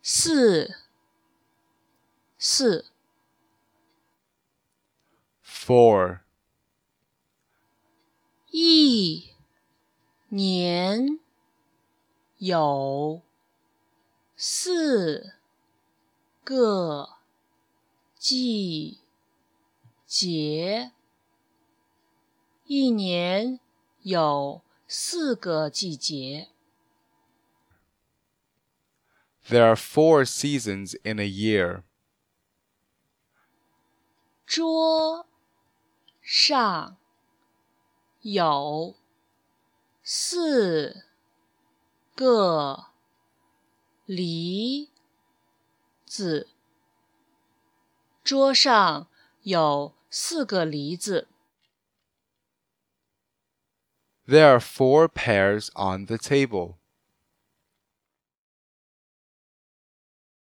四 4. 一年有4个季节。一年有4个季节。 There are 4 seasons in a year. 桌上有4个梨子。桌上有4个梨子。 There are 4 pears on the table.